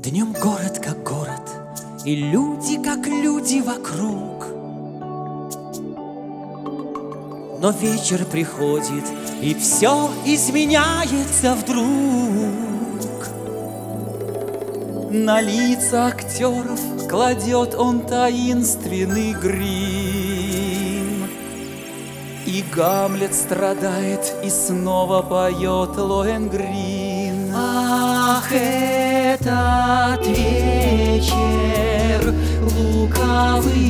Днем город как город, и люди как люди вокруг. Но вечер приходит, и все изменяется вдруг. На лица актеров кладет он таинственный грим. И Гамлет страдает, и снова поет Лоэнгрин. Ах, этот вечер, лукавый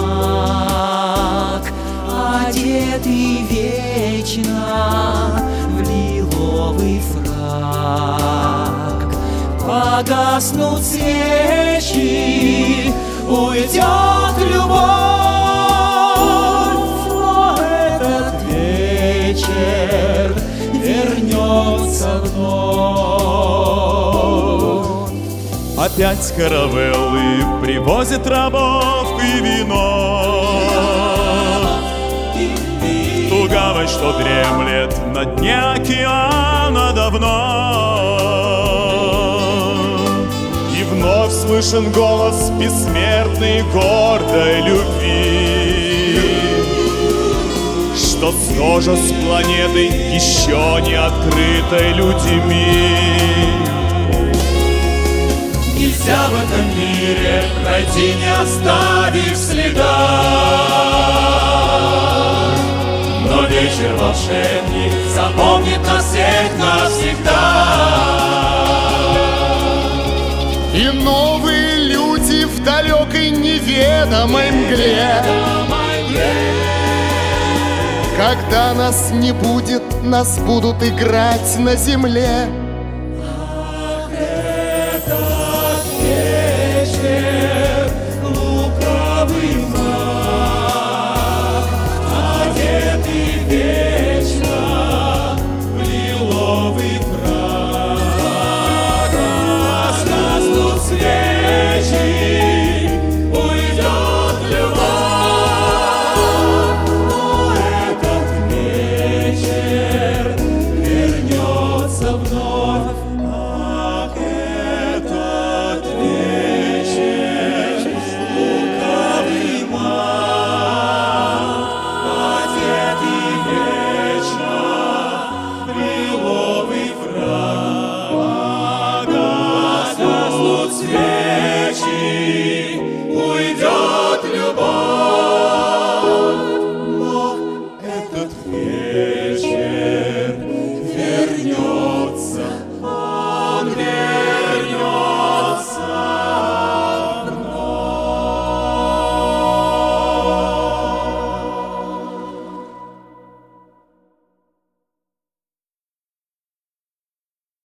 маг, одетый вечно в лиловый фрак. Погаснут свечи, уйдет любовь, но этот вечер вернется вновь. Опять каравеллы привозят рабов и вино. Ту гавань, что дремлет на дне океана давно. И вновь слышен голос бессмертной гордой любви, что схожа с планетой, еще не открытой людьми. Нельзя в этом мире пройти, не оставив следа. Но вечер волшебник запомнит нас всех навсегда. И новые люди в далекой неведомой мгле. Когда нас не будет, нас будут играть на земле.